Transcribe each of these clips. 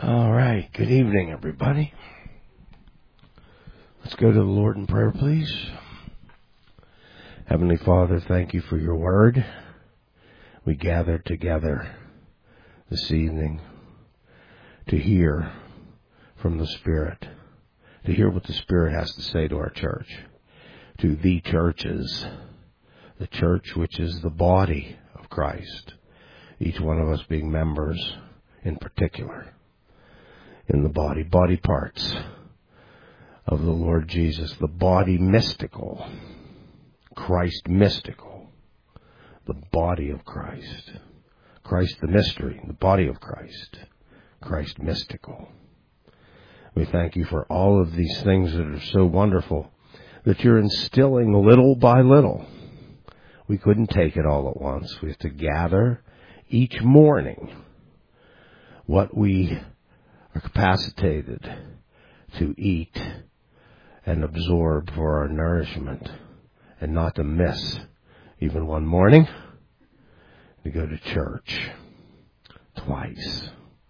All right. Good evening, everybody. Let's go to the Lord in prayer, please. Heavenly Father, thank you for your word. We gather together this evening to hear from the Spirit, to hear what the Spirit has to say to our church, to the churches, the church which is the body of Christ, each one of us being members in particular in the body parts of the Lord Jesus, the body mystical, Christ mystical, the body of Christ, Christ the mystery, the body of Christ, Christ mystical. We thank you for all of these things that are so wonderful that you're instilling little by little. We couldn't take it all at once. We have to gather each morning what we are capacitated to eat and absorb for our nourishment, and not to miss even one morning to go to church twice,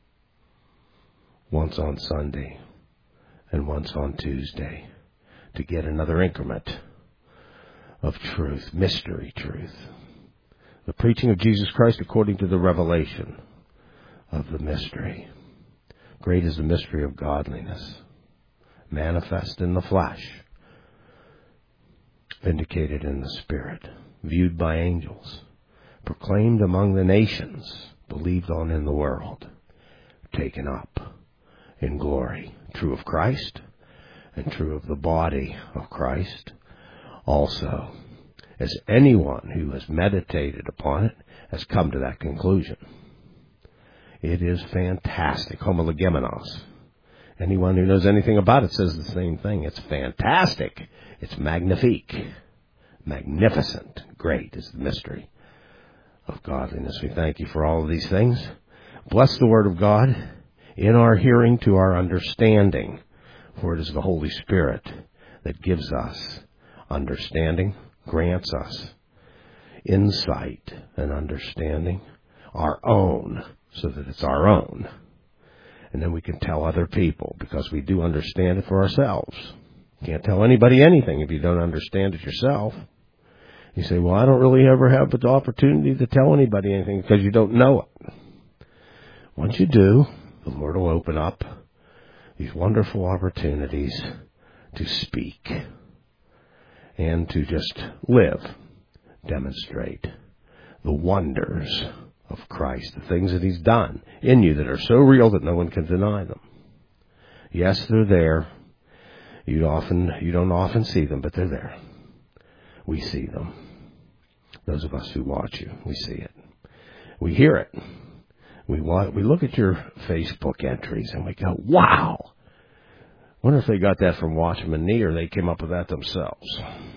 once on Sunday and once on Tuesday, to get another increment of truth, mystery truth, the preaching of Jesus Christ according to the revelation of the mystery. Great is the mystery of godliness, manifest in the flesh, vindicated in the Spirit, viewed by angels, proclaimed among the nations, believed on in the world, taken up in glory, true of Christ and true of the body of Christ also, as anyone who has meditated upon it has come to that conclusion. It is fantastic. Homologemenos. Anyone who knows anything about it says the same thing. It's fantastic. It's magnifique. Magnificent. Great is the mystery of godliness. We thank you for all of these things. Bless the word of God in our hearing to our understanding, for it is the Holy Spirit that gives us understanding, grants us insight and understanding, our own, so that it's our own. And then we can tell other people, because we do understand it for ourselves. You can't tell anybody anything if you don't understand it yourself. You say, well, I don't really ever have the opportunity to tell anybody anything because you don't know it. Once you do, the Lord will open up these wonderful opportunities to speak and to just live, demonstrate the wonders of Christ, the things that He's done in you that are so real that no one can deny them. Yes, they're there. You don't often see them, but they're there. We see them. Those of us who watch you, we see it. We hear it. We look at your Facebook entries and we go, wow! Wonder if they got that from Watchman Nee or they came up with that themselves.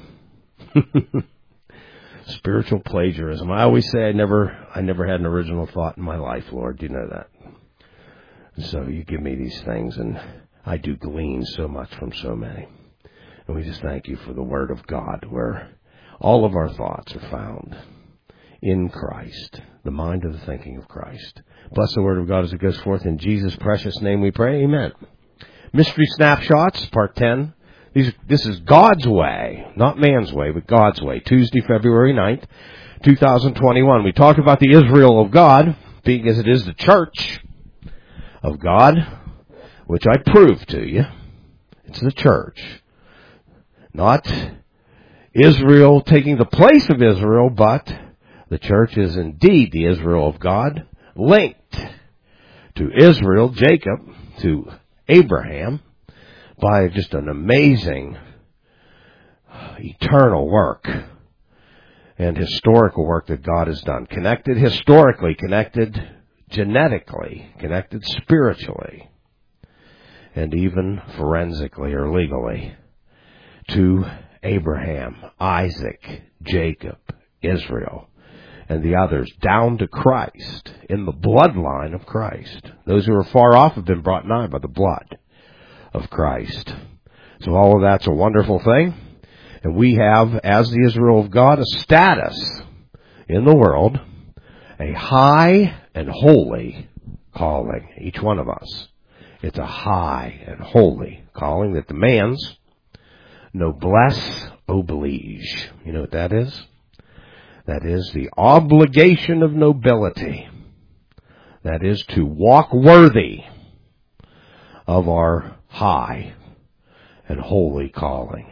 Spiritual plagiarism. I always say I never had an original thought in my life, Lord. You know that. So you give me these things, and I do glean so much from so many. And we just thank you for the Word of God, where all of our thoughts are found in Christ, the mind of the thinking of Christ. Bless the Word of God as it goes forth. In Jesus' precious name we pray. Amen. Mystery Snapshots, Part 10. This is God's way, not man's way, but God's way. Tuesday, February 9th, 2021. We talked about the Israel of God, being as it is the church of God, which I proved to you. It's the church. Not Israel taking the place of Israel, but the church is indeed the Israel of God, linked to Israel, Jacob, to Abraham, by just an amazing eternal work and historical work that God has done. Connected historically, connected genetically, connected spiritually, and even forensically or legally to Abraham, Isaac, Jacob, Israel, and the others, down to Christ, in the bloodline of Christ. Those who are far off have been brought nigh by the blood of Christ. So all of that's a wonderful thing. And we have, as the Israel of God, a status in the world, a high and holy calling, each one of us. It's a high and holy calling that demands noblesse oblige. You know what that is? That is the obligation of nobility. That is to walk worthy of our high and holy calling.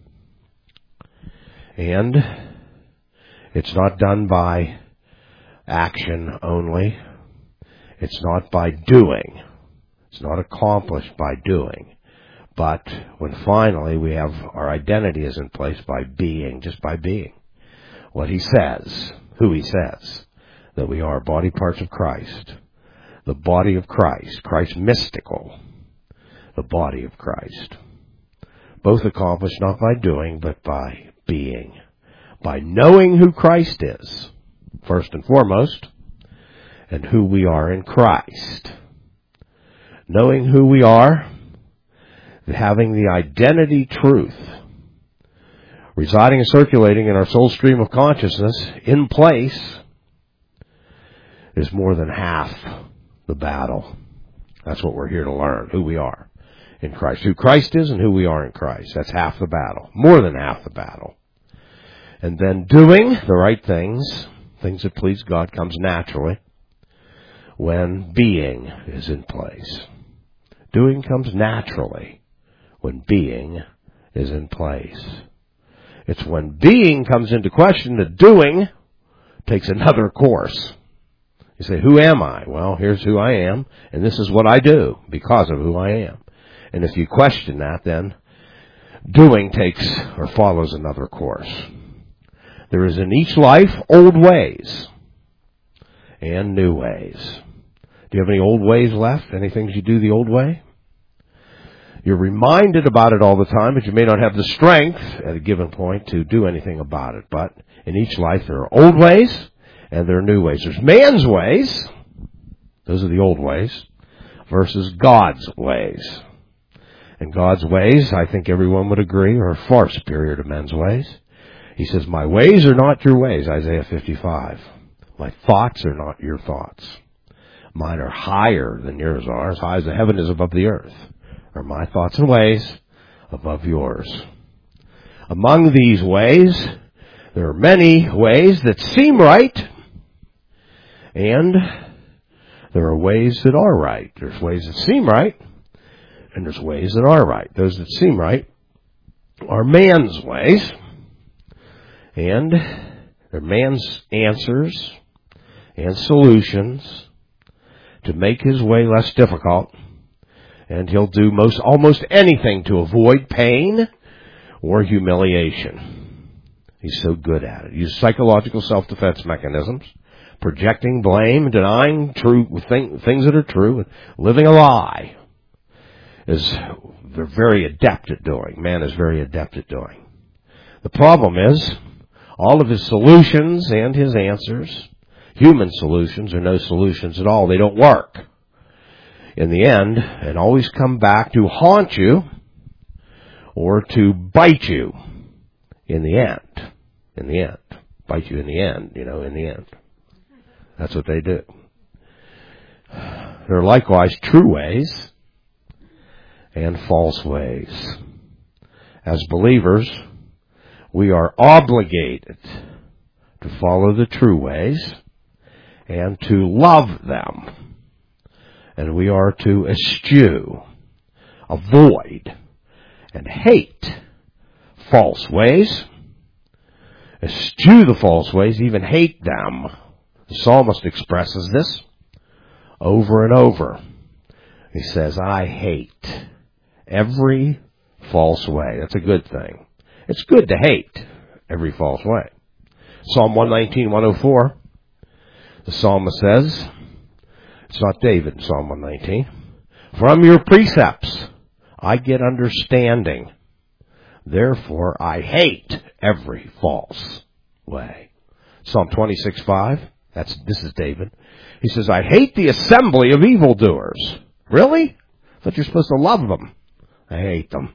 And it's not done by action only. It's not by doing. It's not accomplished by doing. But when finally we have our identity is in place by being, just by being what he says, who he says, that we are body parts of Christ, the body of Christ, Christ mystical, the body of Christ. Both accomplished not by doing, but by being, by knowing who Christ is, first and foremost, and who we are in Christ. Knowing who we are, having the identity truth residing and circulating in our soul stream of consciousness in place is more than half the battle. That's what we're here to learn, who we are in Christ. Who Christ is and who we are in Christ. That's half the battle, more than half the battle. And then doing the right things, things that please God, comes naturally when being is in place. Doing comes naturally when being is in place. It's when being comes into question that doing takes another course. You say, who am I? Well, here's who I am, and this is what I do because of who I am. And if you question that, then doing takes or follows another course. There is in each life old ways and new ways. Do you have any old ways left? Any things you do the old way? You're reminded about it all the time, but you may not have the strength at a given point to do anything about it. But in each life there are old ways and there are new ways. There's man's ways, those are the old ways, versus God's ways. And God's ways, I think everyone would agree, are far superior to men's ways. He says, my ways are not your ways, Isaiah 55. My thoughts are not your thoughts. Mine are higher than yours are, as high as the heaven is above the earth. Are my thoughts and ways above yours. Among these ways, there are many ways that seem right, and there are ways that are right. There's ways that seem right, and there's ways that are right. Those that seem right are man's ways, and they're man's answers and solutions to make his way less difficult. And he'll do almost anything to avoid pain or humiliation. He's so good at it. He uses psychological self-defense mechanisms, projecting blame, denying things that are true, living a lie. They're very adept at doing. Man is very adept at doing. The problem is, all of his solutions and his answers, human solutions or no solutions at all, they don't work in the end, and always come back to haunt you or to bite you in the end. In the end. Bite you in the end, in the end. That's what they do. There are likewise true ways and false ways. As believers, we are obligated to follow the true ways and to love them. And we are to eschew, avoid, and hate false ways. Eschew the false ways, even hate them. The psalmist expresses this over and over. He says, I hate every false way. That's a good thing. It's good to hate every false way. Psalm 119, 104, the psalmist says, it's not David in Psalm 119. From your precepts I get understanding. Therefore I hate every false way. Psalm 26:5. This is David. He says, I hate the assembly of evildoers. Really? I thought you're supposed to love them. I hate them.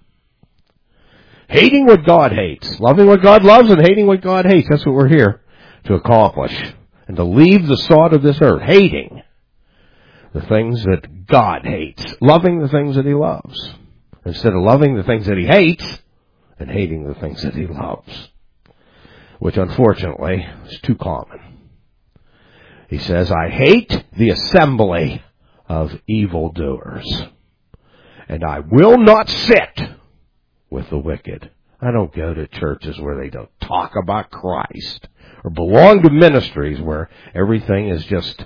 Hating what God hates. Loving what God loves and hating what God hates. That's what we're here to accomplish. And to leave the sod of this earth. Hating the things that God hates, loving the things that he loves, instead of loving the things that he hates and hating the things that he loves, which unfortunately is too common. He says, I hate the assembly of evildoers, and I will not sit with the wicked. I don't go to churches where they don't talk about Christ, or belong to ministries where everything is just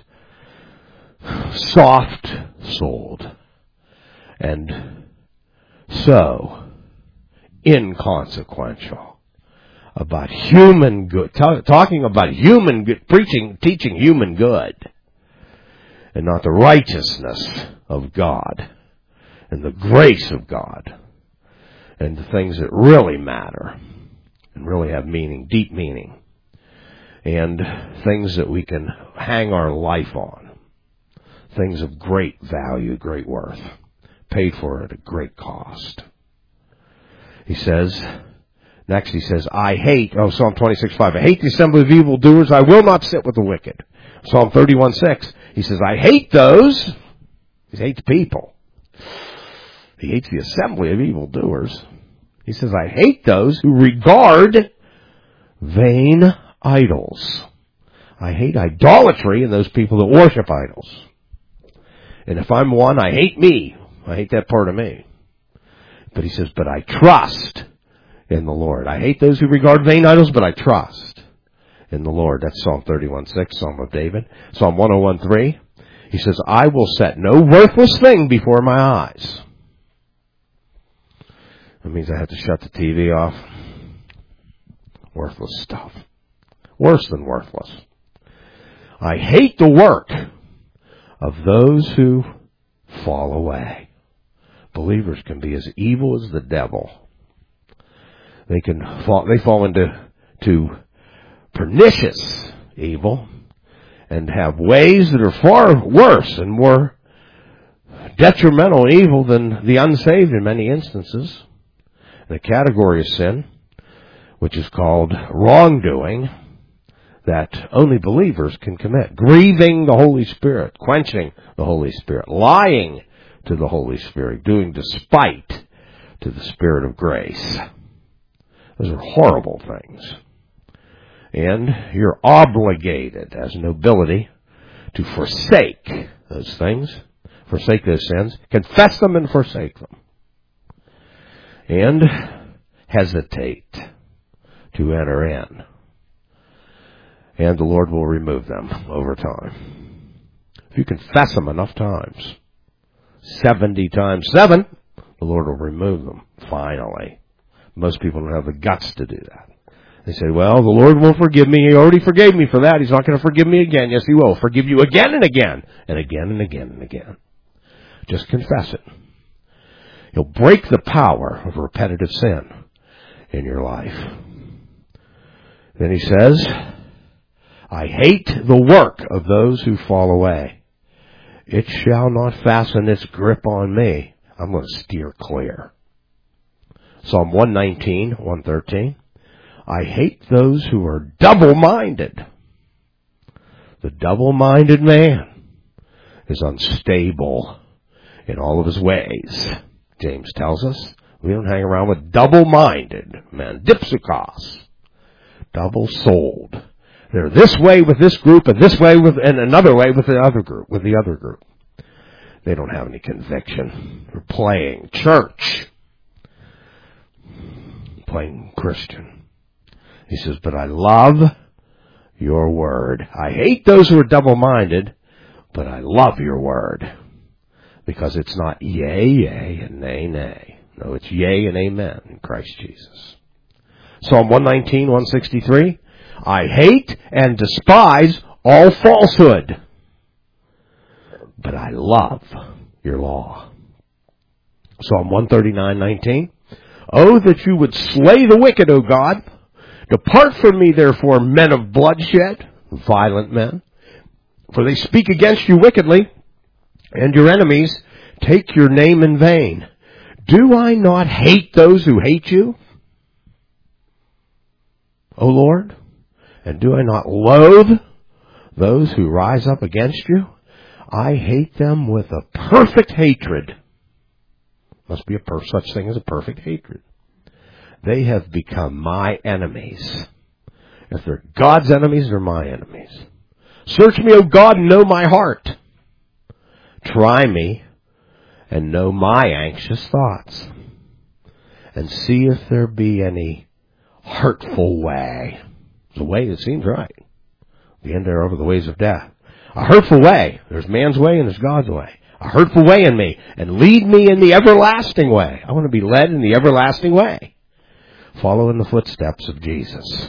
soft-souled and so inconsequential about human good, talking about human good, teaching human good, and not the righteousness of God and the grace of God and the things that really matter and really have meaning, deep meaning, and things that we can hang our life on, things of great value, great worth, paid for at a great cost. He says, next he says, Psalm 26:5, I hate the assembly of evildoers, I will not sit with the wicked. Psalm 31:6, he says, I hate those, he hates people. He hates the assembly of evildoers. He says, I hate those who regard vain idols. I hate idolatry and those people that worship idols. And if I'm one, I hate me. I hate that part of me. But he says, but I trust in the Lord. I hate those who regard vain idols, but I trust in the Lord. That's Psalm 31:6, Psalm of David. Psalm 101:3. He says, I will set no worthless thing before my eyes. That means I have to shut the TV off. Worthless stuff. Worse than worthless. I hate the work of those who fall away. Believers can be as evil as the devil. They fall into pernicious evil and have ways that are far worse and more detrimental evil than the unsaved in many instances. And a category of sin, which is called wrongdoing, that only believers can commit. Grieving the Holy Spirit, quenching the Holy Spirit, lying to the Holy Spirit, doing despite to the Spirit of grace. Those are horrible things. And you're obligated as nobility to forsake those things, forsake those sins, confess them and forsake them. And hesitate to enter in. And the Lord will remove them over time. If you confess them enough times, 70 times 7, the Lord will remove them, finally. Most people don't have the guts to do that. They say, well, the Lord won't forgive me. He already forgave me for that. He's not going to forgive me again. Yes, He will. Forgive you again and again, and again and again and again. Just confess it. You'll break the power of repetitive sin in your life. Then he says, I hate the work of those who fall away. It shall not fasten its grip on me. I'm going to steer clear. Psalm 119, 113. I hate those who are double-minded. The double-minded man is unstable in all of his ways. James tells us we don't hang around with double-minded men. Dipsukos. Double-souled. They're this way with this group and this way with, and another way with the other group, They don't have any conviction. They're playing church. Playing Christian. He says, but I love your word. I hate those who are double-minded, but I love your word. Because it's not yea, yea, and nay, nay. No, it's yea and amen in Christ Jesus. Psalm 119, 163. I hate and despise all falsehood, but I love your law. Psalm 139, 19. Oh, that you would slay the wicked, O God. Depart from me, therefore, men of bloodshed, violent men. For they speak against you wickedly, and your enemies take your name in vain. Do I not hate those who hate you, O Lord? And do I not loathe those who rise up against you? I hate them with a perfect hatred. Must be such thing as a perfect hatred. They have become my enemies. If they're God's enemies, they're my enemies. Search me, O God, and know my heart. Try me and know my anxious thoughts. And see if there be any hurtful way. It's a way that seems right. The end there over the ways of death. A hurtful way. There's man's way and there's God's way. A hurtful way in me. And lead me in the everlasting way. I want to be led in the everlasting way. Follow in the footsteps of Jesus.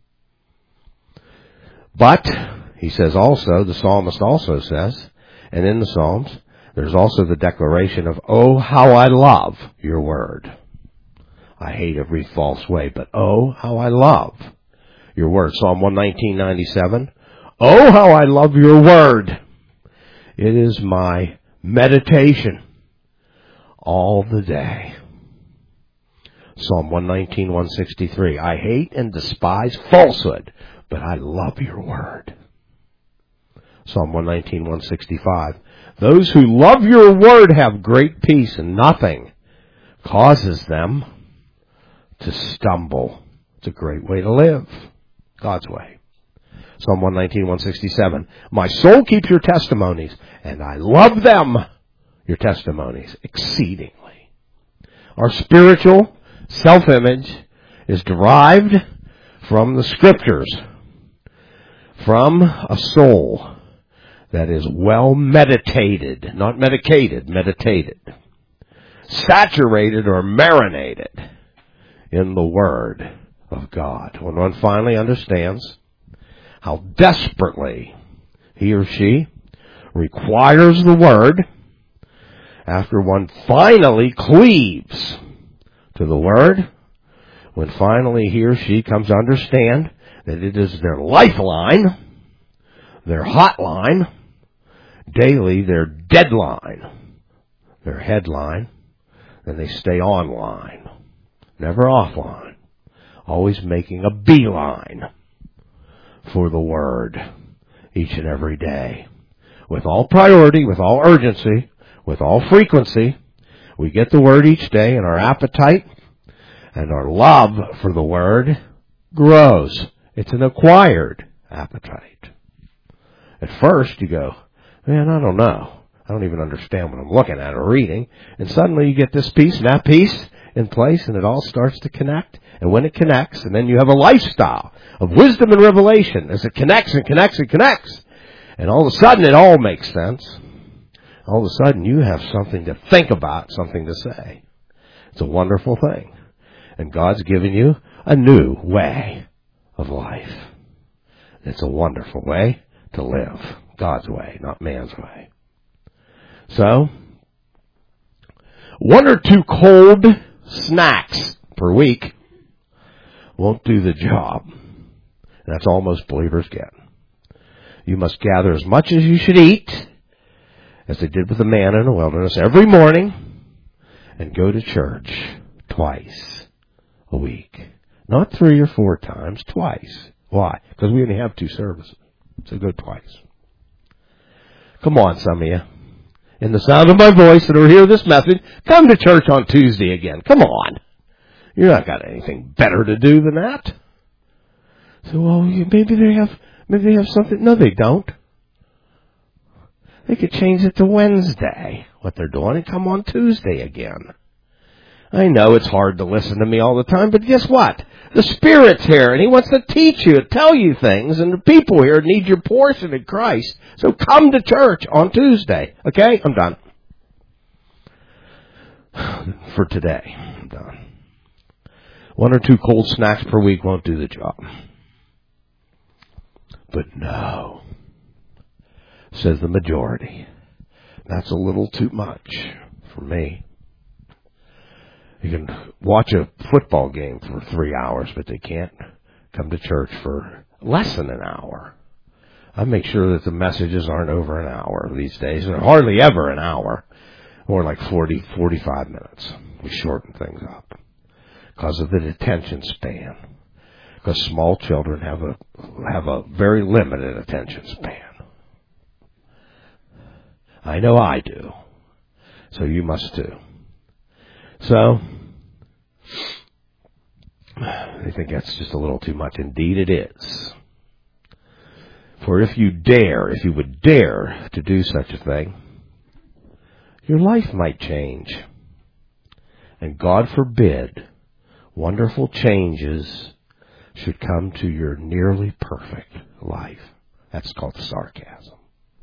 But, he says also, the psalmist also says, and in the Psalms, there's also the declaration of, oh, how I love your word. I hate every false way, but oh, how I love your word. Psalm 119:97. Oh, how I love your word. It is my meditation all the day. Psalm 119:163. I hate and despise falsehood, but I love your word. Psalm 119:165. Those who love your word have great peace, and nothing causes them to stumble. It's a great way to live. God's way. Psalm 119:167. My soul keeps your testimonies, and I love them, your testimonies, exceedingly. Our spiritual self-image is derived from the Scriptures, from a soul that is well meditated, not medicated, meditated, saturated or marinated in the Word of God. When one finally understands how desperately he or she requires the Word, after one finally cleaves to the Word, when finally he or she comes to understand that it is their lifeline, their hotline, daily their deadline, their headline, then they stay online, never offline, always making a beeline for the Word each and every day. With all priority, with all urgency, with all frequency, we get the Word each day, and our appetite and our love for the Word grows. It's an acquired appetite. At first you go, man, I don't know. I don't even understand what I'm looking at or reading. And suddenly you get this piece and that piece in place, and it all starts to connect. And when it connects, and then you have a lifestyle of wisdom and revelation as it connects and connects and connects. And all of a sudden it all makes sense. All of a sudden you have something to think about, something to say. It's a wonderful thing. And God's given you a new way of life. It's a wonderful way to live. God's way, not man's way. So, 1 or 2 cold snacks per week won't do the job. That's all most believers get. You must gather as much as you should eat, as they did with the man in the wilderness, every morning, and go to church twice a week. Not 3 or 4 times, twice. Why? Because we only have 2 services. So go twice. Come on, some of you. In the sound of my voice that will hear this message, come to church on Tuesday again. Come on. You're not got anything better to do than that. So, well, maybe they have something. No, they don't. They could change it to Wednesday, what they're doing, and come on Tuesday again. I know it's hard to listen to me all the time, but guess what? The Spirit's here, and He wants to teach you, tell you things, and the people here need your portion in Christ. So come to church on Tuesday. Okay? I'm done. For today, I'm done. 1 or 2 cold snacks per week won't do the job. But no, says the majority. That's a little too much for me. You can watch a football game for 3 hours, but they can't come to church for less than an hour. I make sure that the messages aren't over an hour these days. They're hardly ever an hour. More like 40, 45 minutes. We shorten things up because of the attention span. Because small children have a very limited attention span. I know I do. So you must too. So, I think that's just a little too much. Indeed it is. For if you would dare to do such a thing, your life might change. And God forbid, wonderful changes should come to your nearly perfect life. That's called sarcasm.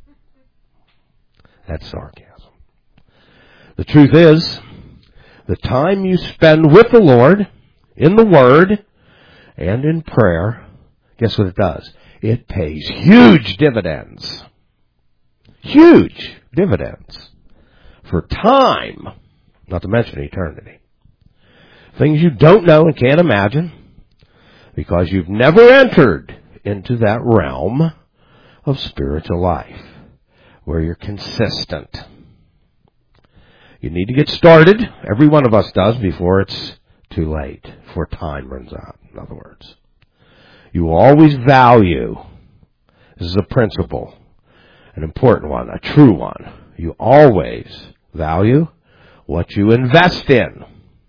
That's sarcasm. The truth is, the time you spend with the Lord, in the Word, and in prayer, guess what it does? It pays huge dividends. Huge dividends. For time, not to mention eternity. Things you don't know and can't imagine, because you've never entered into that realm of spiritual life, where you're consistent. You need to get started. Every one of us does before it's too late, before time runs out, in other words. You always value, this is a principle, an important one, a true one. You always value what you invest in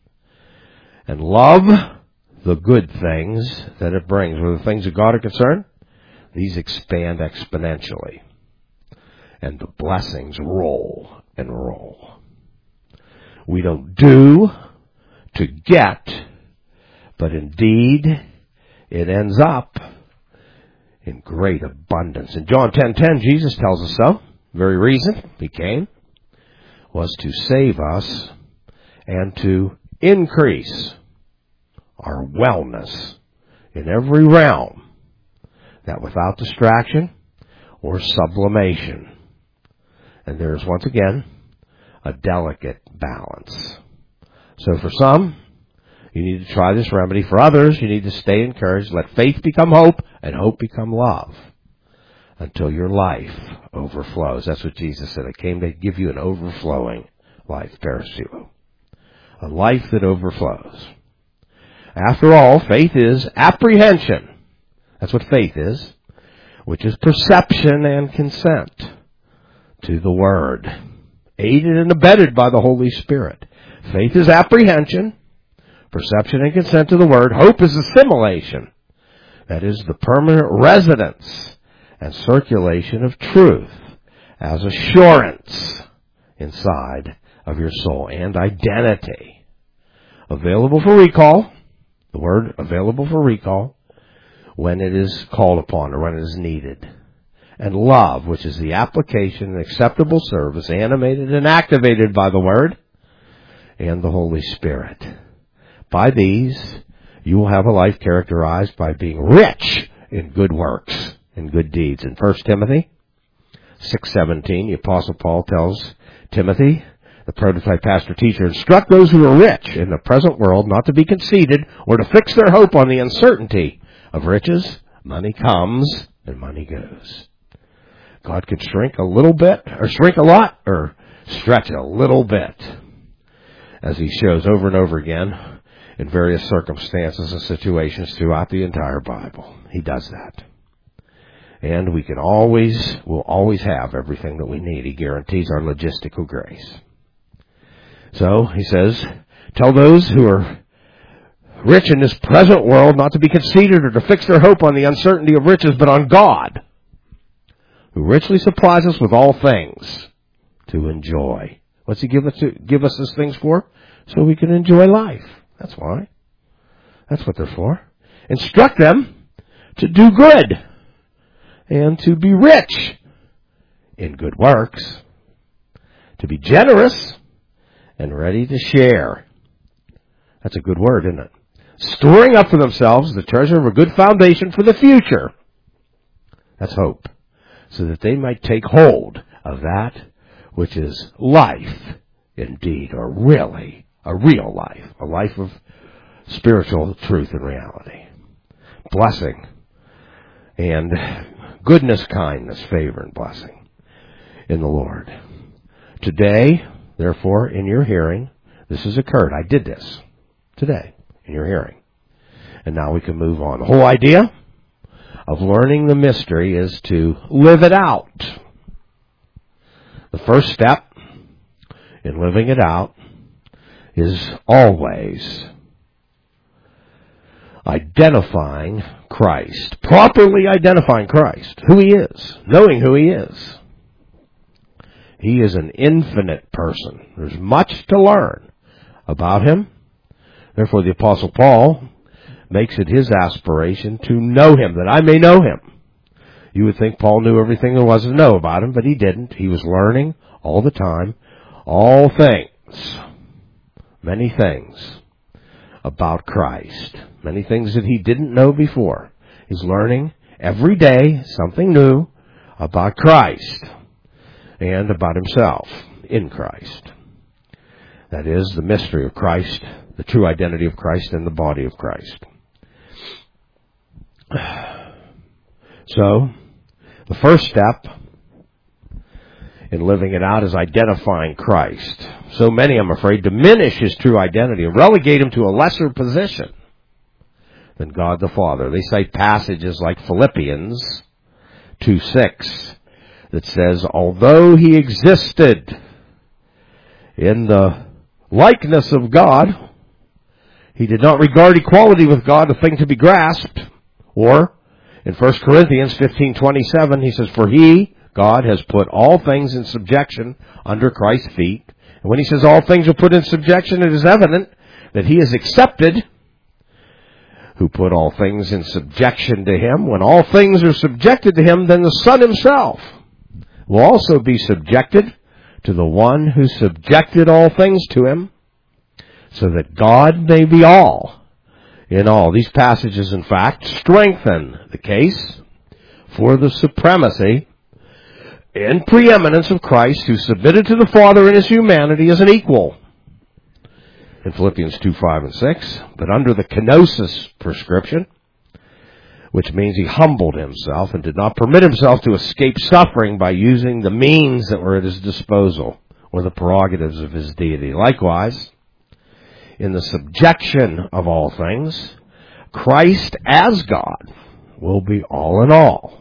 and love the good things that it brings. Where the things of God are concerned, these expand exponentially. And the blessings roll and roll. We don't do to get, but indeed it ends up in great abundance. In John 10:10, Jesus tells us so. The very reason he came was to save us and to increase our wellness in every realm, that without distraction or sublimation. And there's once again a delicate balance. So for some, you need to try this remedy. For others, you need to stay encouraged. Let faith become hope and hope become love until your life overflows. That's what Jesus said. I came to give you an overflowing life, parasilo. A life that overflows. After all, faith is apprehension. That's what faith is, which is perception and consent to the Word, aided and abetted by the Holy Spirit. Faith is apprehension, perception and consent to the Word. Hope is assimilation. That is the permanent residence and circulation of truth as assurance inside of your soul and identity. Available for recall, the word available for recall, when it is called upon or when it is needed. And love, which is the application and acceptable service, animated and activated by the Word and the Holy Spirit. By these, you will have a life characterized by being rich in good works and good deeds. In 1 Timothy 6:17, the Apostle Paul tells Timothy, the prototype pastor teacher, instruct those who are rich in the present world not to be conceited or to fix their hope on the uncertainty of riches. Money comes and money goes. God could shrink a little bit, or shrink a lot, or stretch a little bit, as he shows over and over again in various circumstances and situations throughout the entire Bible. He does that. And we will always have everything that we need. He guarantees our logistical grace. So, he says, tell those who are rich in this present world not to be conceited or to fix their hope on the uncertainty of riches, but on God, who richly supplies us with all things to enjoy. What's he give us these things for? So we can enjoy life. That's why. That's what they're for. Instruct them to do good and to be rich in good works, to be generous and ready to share. That's a good word, isn't it? Storing up for themselves the treasure of a good foundation for the future. That's hope. So that they might take hold of that which is life indeed, or really a real life, a life of spiritual truth and reality. Blessing and goodness, kindness, favor, and blessing in the Lord. Today, therefore, in your hearing, this has occurred. I did this today in your hearing. And now we can move on. The whole idea of learning the mystery is to live it out. The first step in living it out is always identifying Christ, properly identifying Christ, who He is, knowing who He is. He is an infinite person. There's much to learn about Him. Therefore, the Apostle Paul makes it his aspiration to know Him, that I may know Him. You would think Paul knew everything there was to know about Him, but he didn't. He was learning all the time, all things, many things about Christ, many things that he didn't know before. He's learning every day something new about Christ and about himself in Christ. That is the mystery of Christ, the true identity of Christ and the body of Christ. So, the first step in living it out is identifying Christ. So many, I'm afraid, diminish His true identity and relegate Him to a lesser position than God the Father. They cite passages like Philippians 2:6 that says, although He existed in the likeness of God, He did not regard equality with God a thing to be grasped. Or, in 1 Corinthians 15:27, he says, for He, God, has put all things in subjection under Christ's feet. And when he says all things are put in subjection, it is evident that He is accepted, who put all things in subjection to Him. When all things are subjected to Him, then the Son Himself will also be subjected to the one who subjected all things to Him, so that God may be all in all. These passages, in fact, strengthen the case for the supremacy and preeminence of Christ, who submitted to the Father in His humanity as an equal in Philippians 2:5 and 6, but under the kenosis prescription, which means He humbled Himself and did not permit Himself to escape suffering by using the means that were at His disposal or the prerogatives of His deity. Likewise, in the subjection of all things, Christ as God will be all in all,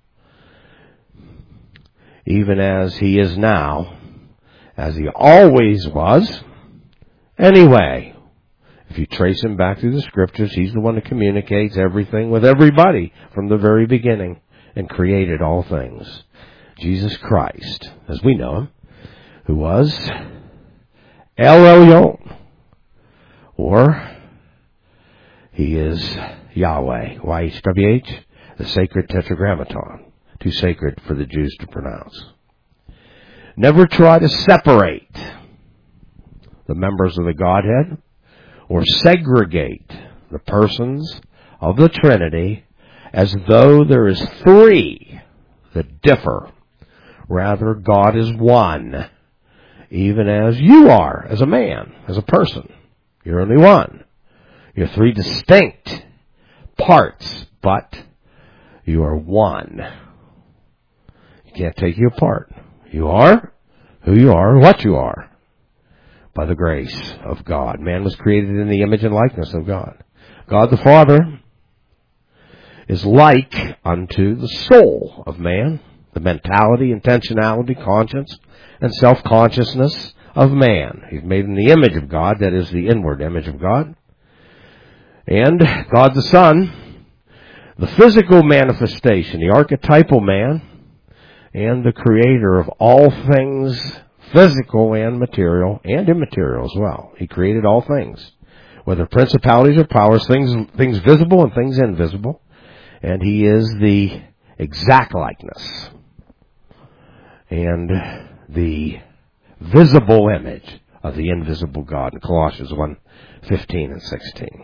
even as He is now, as He always was. Anyway, if you trace Him back through the Scriptures, He's the one that communicates everything with everybody from the very beginning and created all things. Jesus Christ, as we know Him, who was El Elyon, or He is Yahweh, YHWH, the sacred tetragrammaton, too sacred for the Jews to pronounce. Never try to separate the members of the Godhead or segregate the persons of the Trinity as though there is three that differ. Rather, God is one, even as you are, as a man, as a person. You're only one. You're three distinct parts, but you are one. You can't take you apart. You are who you are, what you are, by the grace of God. Man was created in the image and likeness of God. God the Father is like unto the soul of man, the mentality, intentionality, conscience, and self-consciousness of man. He's made in the image of God, that is the inward image of God. And God the Son, the physical manifestation, the archetypal man, and the creator of all things physical and material and immaterial as well. He created all things, whether principalities or powers, things visible and things invisible. And He is the exact likeness and the visible image of the invisible God in Colossians 1:15 and 16.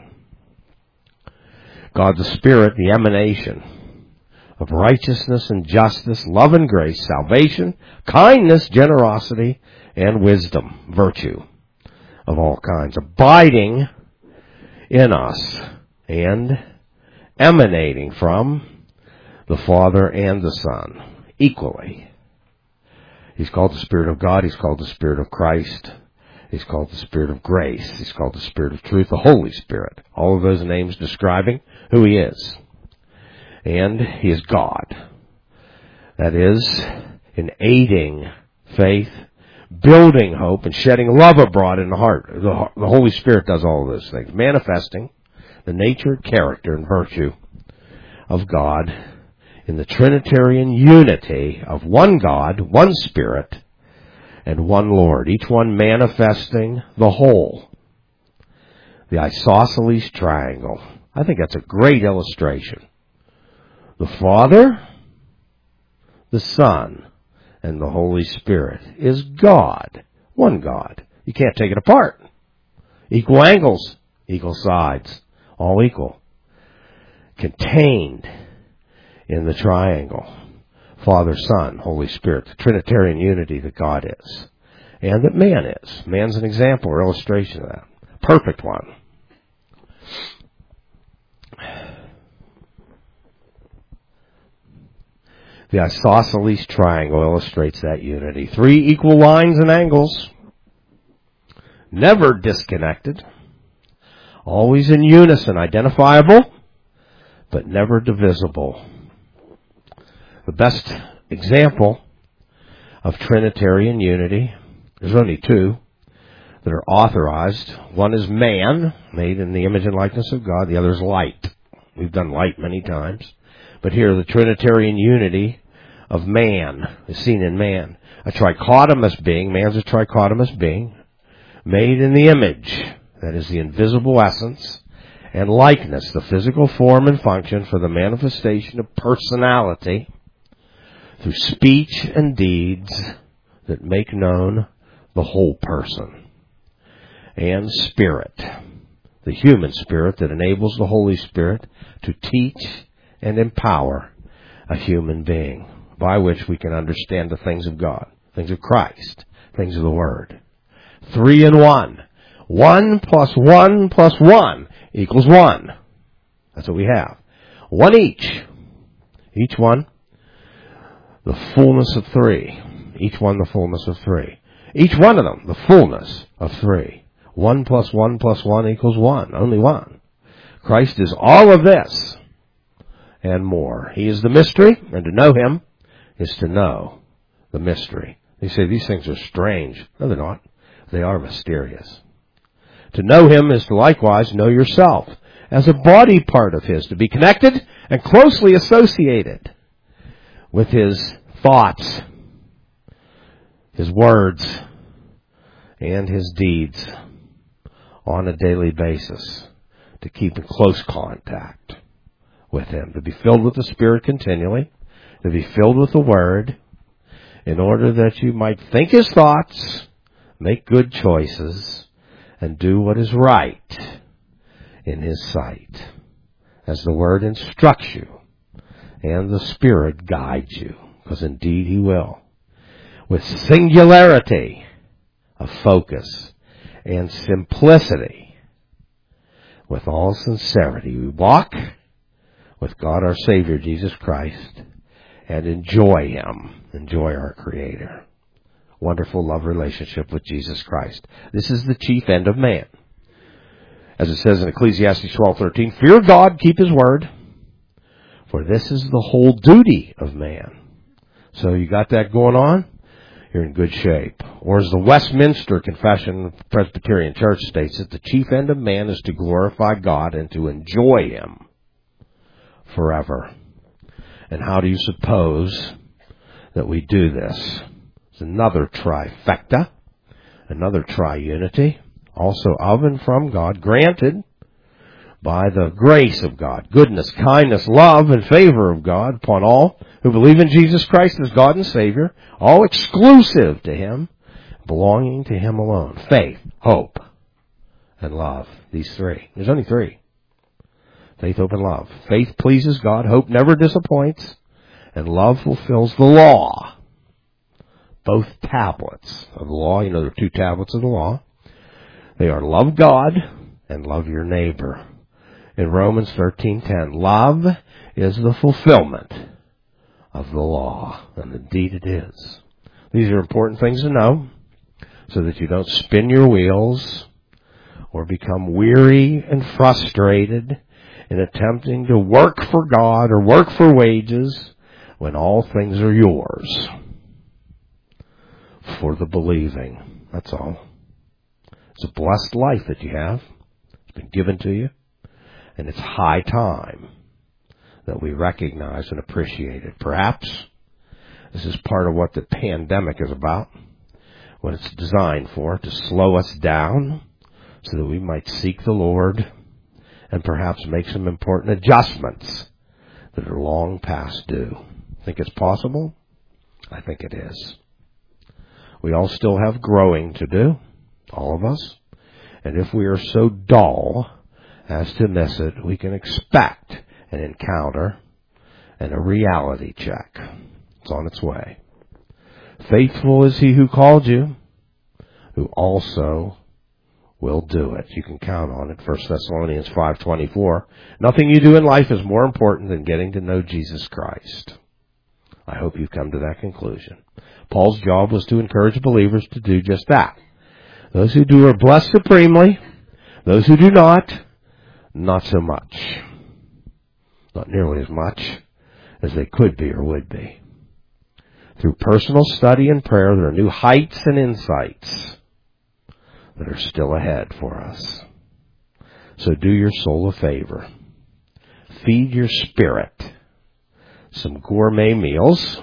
God the Spirit, the emanation of righteousness and justice, love and grace, salvation, kindness, generosity, and wisdom, virtue of all kinds, abiding in us and emanating from the Father and the Son equally. He's called the Spirit of God. He's called the Spirit of Christ. He's called the Spirit of grace. He's called the Spirit of truth, the Holy Spirit. All of those names describing who He is. And He is God. That is, in aiding faith, building hope, and shedding love abroad in the heart. The Holy Spirit does all of those things, manifesting the nature, character, and virtue of God in the Trinitarian unity of one God, one Spirit, and one Lord, each one manifesting the whole. The isosceles triangle. I think that's a great illustration. The Father, the Son, and the Holy Spirit is God, one God. You can't take it apart. Equal angles, equal sides, all equal. Contained in the triangle. Father, Son, Holy Spirit, the Trinitarian unity that God is. And that man is. Man's an example or illustration of that. Perfect one. The isosceles triangle illustrates that unity. 3 equal lines and angles. Never disconnected. Always in unison, identifiable, but never divisible. The best example of Trinitarian unity, there's only 2 that are authorized. One is man, made in the image and likeness of God. The other is light. We've done light many times. But here, the Trinitarian unity of man is seen in man. A trichotomous being, man's a trichotomous being, made in the image, that is the invisible essence, and likeness, the physical form and function for the manifestation of personality through speech and deeds that make known the whole person. And spirit, the human spirit that enables the Holy Spirit to teach and empower a human being, by which we can understand the things of God, things of Christ, things of the Word. 3 in 1. 1 plus 1 plus 1 equals 1. That's what we have. 1 each. Each one, the fullness of 3. Each one, the fullness of 3. Each one of them, the fullness of 3. 1 plus 1 plus 1 equals 1. Only 1. Christ is all of this and more. He is the mystery, and to know Him is to know the mystery. They say these things are strange. No, they're not. They are mysterious. To know Him is to likewise know yourself as a body part of His, to be connected and closely associated with His thoughts, His words, and His deeds on a daily basis, to keep in close contact with Him, to be filled with the Spirit continually, to be filled with the Word, in order that you might think His thoughts, make good choices, and do what is right in His sight, as the Word instructs you, and the Spirit guides you, because indeed He will, with singularity of focus and simplicity, with all sincerity. We walk with God our Savior, Jesus Christ, and enjoy Him, enjoy our Creator. Wonderful love relationship with Jesus Christ. This is the chief end of man. As it says in Ecclesiastes 12:13, fear God, keep His word, for this is the whole duty of man. So you got that going on? You're in good shape. Or as the Westminster Confession of the Presbyterian Church states it, the chief end of man is to glorify God and to enjoy Him forever. And how do you suppose that we do this? It's another trifecta, another triunity, also of and from God, granted by the grace of God, goodness, kindness, love, and favor of God upon all who believe in Jesus Christ as God and Savior, all exclusive to Him, belonging to Him alone. Faith, hope, and love. These 3. There's only 3. Faith, hope, and love. Faith pleases God, hope never disappoints, and love fulfills the law. Both tablets of the law, there are 2 tablets of the law. They are love God and love your neighbor. In Romans 13:10, love is the fulfillment of the law, and indeed it is. These are important things to know, so that you don't spin your wheels or become weary and frustrated in attempting to work for God or work for wages when all things are yours. for the believing. That's all. It's a blessed life that you have. It's been given to you. And it's high time that we recognize and appreciate it. Perhaps this is part of what the pandemic is about, what it's designed for, to slow us down so that we might seek the Lord and perhaps make some important adjustments that are long past due. Think it's possible? I think it is. We all still have growing to do, all of us. And if we are so dull as to miss it, we can expect an encounter and a reality check. It's on its way. Faithful is he who called you, who also will do it. You can count on it. 1 Thessalonians 5:24. Nothing you do in life is more important than getting to know Jesus Christ. I hope you've come to that conclusion. Paul's job was to encourage believers to do just that. Those who do are blessed supremely. Those who do not so much. Not nearly as much as they could be or would be. Through personal study and prayer, there are new heights and insights that are still ahead for us. So do your soul a favor. Feed your spirit some gourmet meals.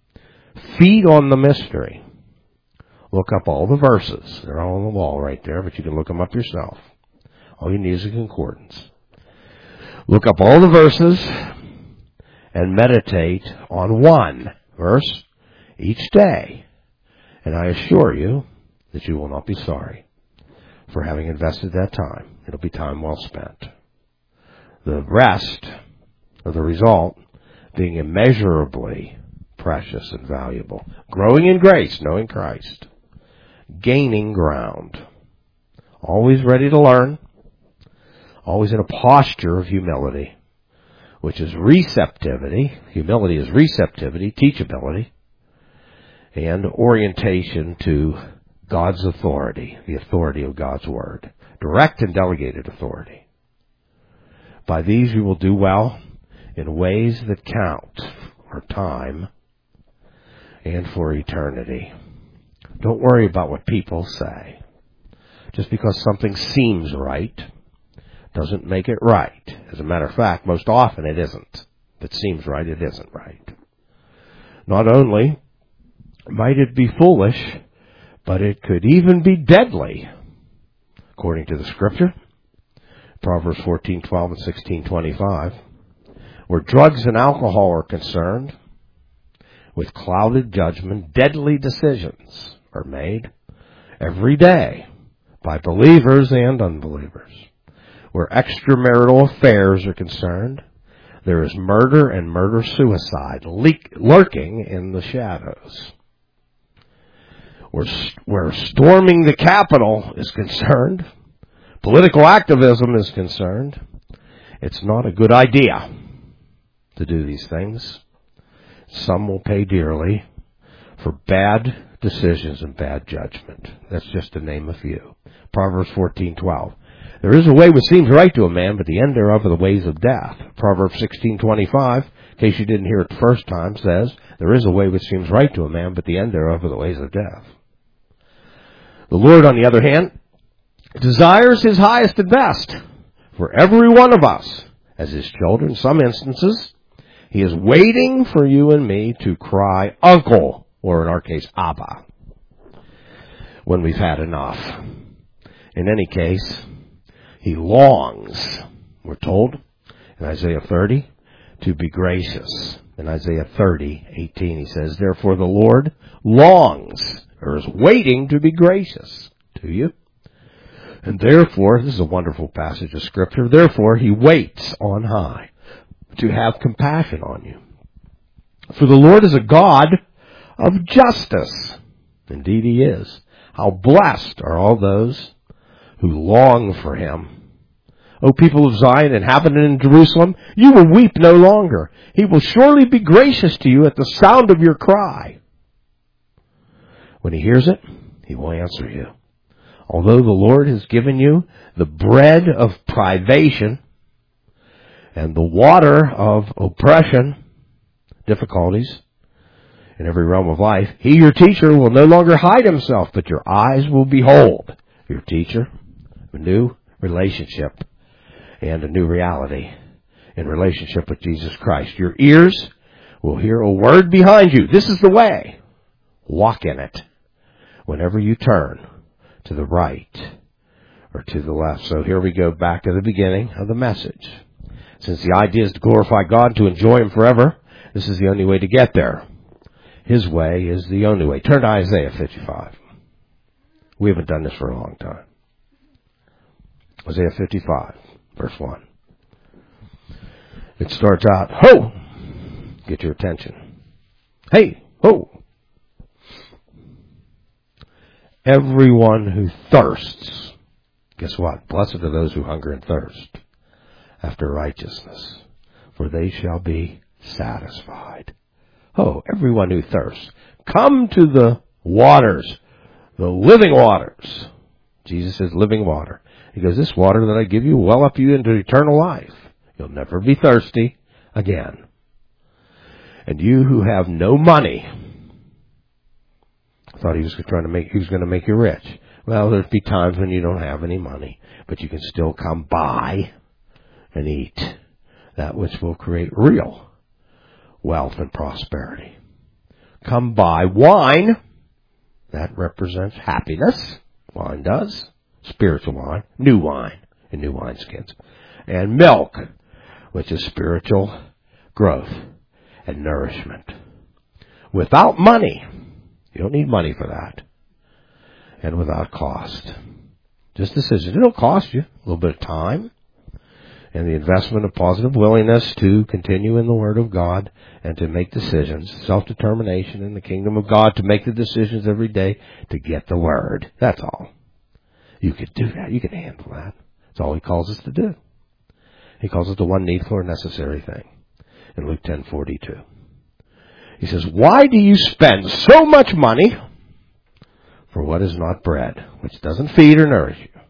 Feed on the mystery. Look up all the verses. They're all on the wall right there, but you can look them up yourself. All you need is a concordance. Look up all the verses and meditate on one verse each day. And I assure you that you will not be sorry for having invested that time. It'll be time well spent. The rest of the result being immeasurably precious and valuable. Growing in grace, knowing Christ. Gaining ground. Always ready to learn. Always in a posture of humility, which is receptivity. Humility is receptivity, teachability, and orientation to God's authority, the authority of God's Word. Direct and delegated authority. By these you will do well in ways that count for time and for eternity. Don't worry about what people say. Just because something seems right doesn't make it right. As a matter of fact, most often it isn't. If it seems right, it isn't right. Not only might it be foolish, but it could even be deadly, according to the Scripture. Proverbs 14:12 and 16:25. Where drugs and alcohol are concerned, with clouded judgment, deadly decisions are made every day by believers and unbelievers. Where extramarital affairs are concerned, there is murder and murder-suicide lurking in the shadows. Where storming the Capitol is concerned, political activism is concerned, it's not a good idea to do these things. Some will pay dearly for bad decisions and bad judgment. That's just to name a few. Proverbs 14:12. There is a way which seems right to a man, but the end thereof are the ways of death. Proverbs 16:25, in case you didn't hear it the first time, says, there is a way which seems right to a man, but the end thereof are the ways of death. The Lord, on the other hand, desires his highest and best for every one of us as his children. In some instances, he is waiting for you and me to cry, Uncle, or in our case, Abba, when we've had enough. In any case, he longs, we're told in Isaiah 30, to be gracious. In Isaiah 30:18, he says, therefore the Lord longs, or is waiting to be gracious to you. And therefore, this is a wonderful passage of Scripture, therefore he waits on high to have compassion on you. For the Lord is a God of justice. Indeed he is. How blessed are all those who long for him. O people of Zion, inhabited in Jerusalem, you will weep no longer. He will surely be gracious to you at the sound of your cry. When he hears it, he will answer you. Although the Lord has given you the bread of privation and the water of oppression, difficulties, in every realm of life. He, your teacher, will no longer hide himself, but your eyes will behold your teacher, a new relationship and a new reality in relationship with Jesus Christ. Your ears will hear a word behind you. This is the way. Walk in it whenever you turn to the right or to the left. So here we go back to the beginning of the message. Since the idea is to glorify God, to enjoy Him forever, this is the only way to get there. His way is the only way. Turn to Isaiah 55. We haven't done this for a long time. Isaiah 55, verse 1. It starts out, ho! Get your attention. Hey, ho! Everyone who thirsts, guess what? Blessed are those who hunger and thirst after righteousness, for they shall be satisfied. Oh, everyone who thirsts, come to the waters, the living waters. Jesus says living water. He goes, this water that I give you will well up you into eternal life. You'll never be thirsty again. And you who have no money, thought he was going to make you rich. Well, there'll be times when you don't have any money, but you can still come by and eat that which will create real wealth and prosperity. Come buy wine. That represents happiness. Wine does. Spiritual wine. New wine in new wineskins. And milk, which is spiritual growth and nourishment. Without money. You don't need money for that. And without cost. Just decisions. It'll cost you a little bit of time. And the investment of positive willingness to continue in the Word of God and to make decisions, self-determination in the kingdom of God, to make the decisions every day to get the Word. That's all. You could do that. You can handle that. That's all He calls us to do. He calls it the one needful or necessary thing in Luke 10:42. He says, why do you spend so much money for what is not bread, which doesn't feed or nourish you?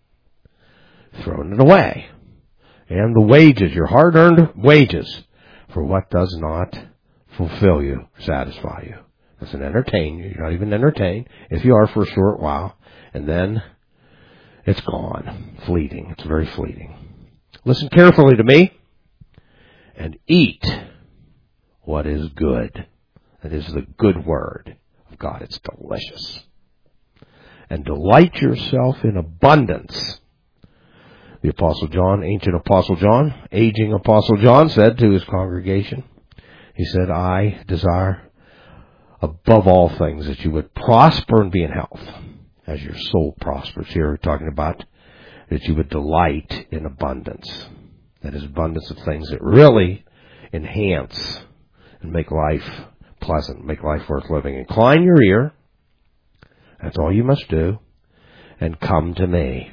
Throwing it away. And the wages, your hard-earned wages, for what does not fulfill you, satisfy you. Doesn't entertain you. You're not even entertained. If you are for a short while, and then it's gone. Fleeting. It's very fleeting. Listen carefully to me and eat what is good. That is the good word of God. It's delicious. And delight yourself in abundance. The Apostle John, ancient Apostle John, aging Apostle John said to his congregation, he said, I desire above all things that you would prosper and be in health as your soul prospers. Here we're talking about that you would delight in abundance. That is abundance of things that really enhance and make life pleasant, make life worth living. Incline your ear. That's all you must do. And come to me.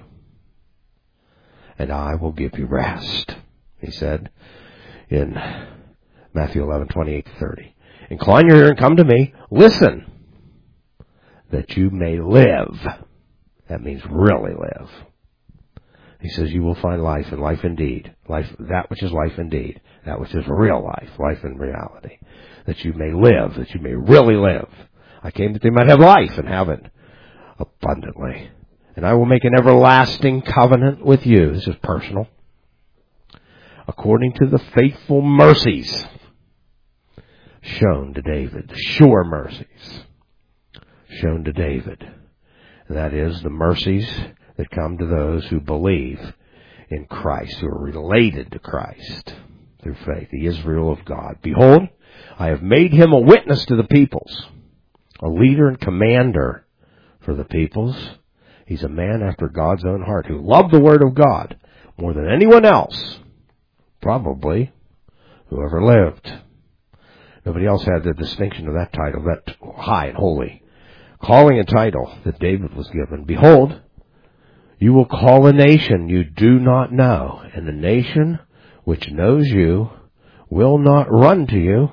And I will give you rest, he said in Matthew 11:28-30. Incline your ear and come to me. Listen, that you may live. That means really live. He says you will find life and life indeed. Life, that which is life indeed. That which is real life, life in reality. That you may live, that you may really live. I came that they might have life and have it abundantly. And I will make an everlasting covenant with you. This is personal. According to the faithful mercies shown to David. The sure mercies shown to David. And that is the mercies that come to those who believe in Christ, who are related to Christ through faith. The Israel of God. Behold, I have made him a witness to the peoples, a leader and commander for the peoples. He's a man after God's own heart who loved the Word of God more than anyone else, probably, who ever lived. Nobody else had the distinction of that title, that high and holy calling and title that David was given. Behold, you will call a nation you do not know, and the nation which knows you will not run to you.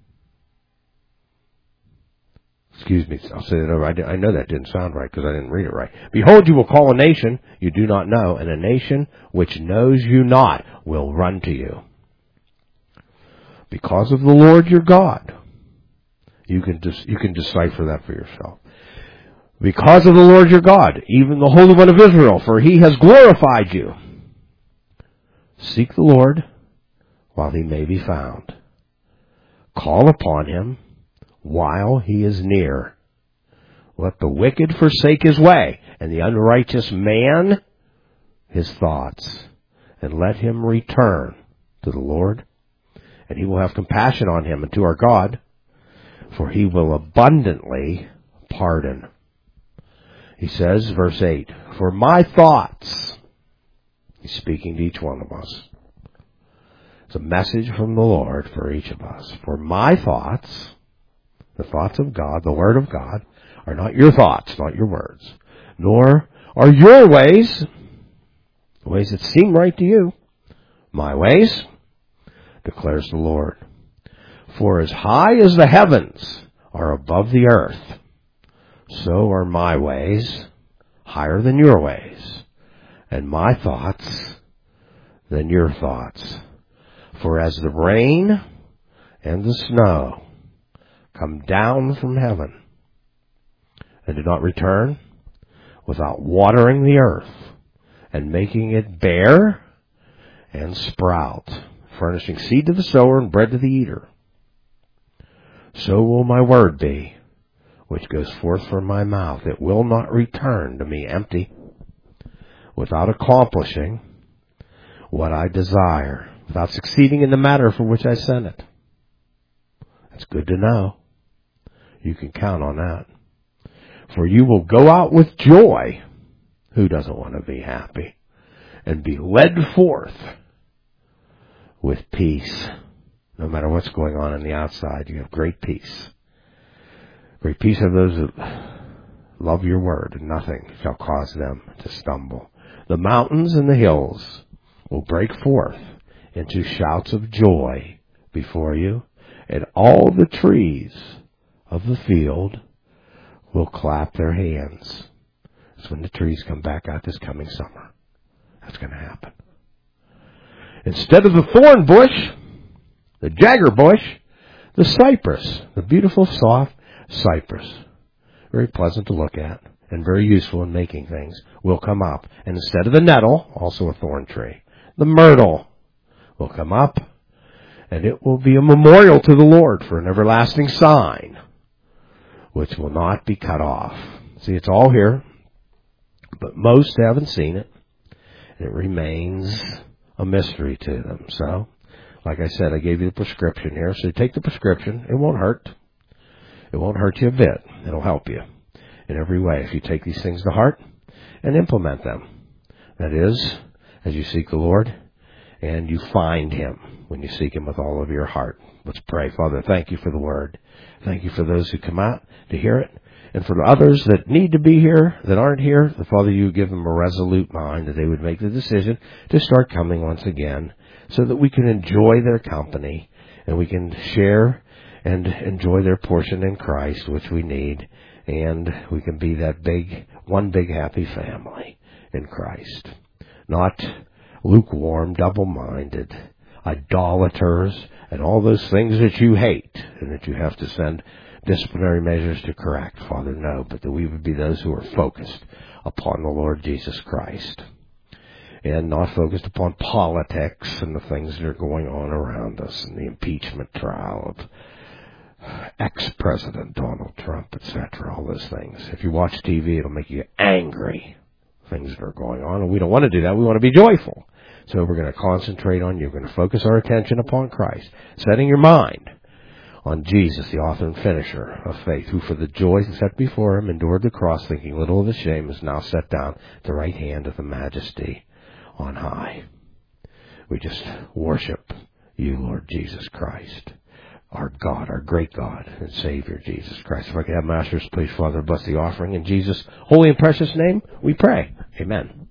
Excuse me, I'll say that over. I know that didn't sound right because I didn't read it right. Behold, you will call a nation you do not know, and a nation which knows you not will run to you. Because of the Lord your God, You can decipher that for yourself. Because of the Lord your God, even the Holy One of Israel, for he has glorified you. Seek the Lord while he may be found. Call upon him while he is near. Let the wicked forsake his way, and the unrighteous man his thoughts, and let him return to the Lord, and he will have compassion on him and to our God, for he will abundantly pardon. He says, verse 8, for my thoughts, he's speaking to each one of us. It's a message from the Lord for each of us. For my thoughts, the thoughts of God, the Word of God, are not your thoughts, not your words, nor are your ways, the ways that seem right to you, my ways, declares the Lord. For as high as the heavens are above the earth, so are my ways higher than your ways, and my thoughts than your thoughts. For as the rain and the snow come down from heaven and do not return without watering the earth and making it bear and sprout, furnishing seed to the sower and bread to the eater, so will my word be, which goes forth from my mouth. It will not return to me empty, without accomplishing what I desire, without succeeding in the matter for which I sent it. That's good to know. You can count on that. For you will go out with joy. Who doesn't want to be happy? And be led forth with peace. No matter what's going on the outside, you have great peace. Great peace of those that love your word, and nothing shall cause them to stumble. The mountains and the hills will break forth into shouts of joy before you, and all the trees of the field will clap their hands. That's when the trees come back out this coming summer. That's going to happen. Instead of the thorn bush, the jagger bush, the cypress, the beautiful soft cypress, very pleasant to look at and very useful in making things, will come up. And instead of the nettle, also a thorn tree, the myrtle will come up, and it will be a memorial to the Lord for an everlasting sign, which will not be cut off. See, it's all here, but most haven't seen it. It remains a mystery to them. So, like I said, I gave you the prescription here. So take the prescription. It won't hurt. It won't hurt you a bit. It'll help you in every way if you take these things to heart and implement them. That is, as you seek the Lord and you find him when you seek him with all of your heart. Let's pray. Father, thank you for the word. Thank you for those who come out to hear it. And for the others that need to be here, that aren't here, Father, you give them a resolute mind that they would make the decision to start coming once again so that we can enjoy their company and we can share and enjoy their portion in Christ, which we need, and we can be that one big happy family in Christ. Not lukewarm, double-minded, idolaters, and all those things that you hate and that you have to send disciplinary measures to correct, Father, no, but that we would be those who are focused upon the Lord Jesus Christ and not focused upon politics and the things that are going on around us and the impeachment trial of ex-President Donald Trump, etc., all those things. If you watch TV, it'll make you angry, things that are going on, and we don't want to do that. We want to be joyful. So we're going to concentrate on you. We're going to focus our attention upon Christ, setting your mind on Jesus, the author and finisher of faith, who for the joy set before him endured the cross, thinking little of the shame, is now set down at the right hand of the majesty on high. We just worship you, Lord Jesus Christ, our God, our great God and Savior, Jesus Christ. If I could have masters, please, Father, bless the offering. In Jesus' holy and precious name, we pray. Amen.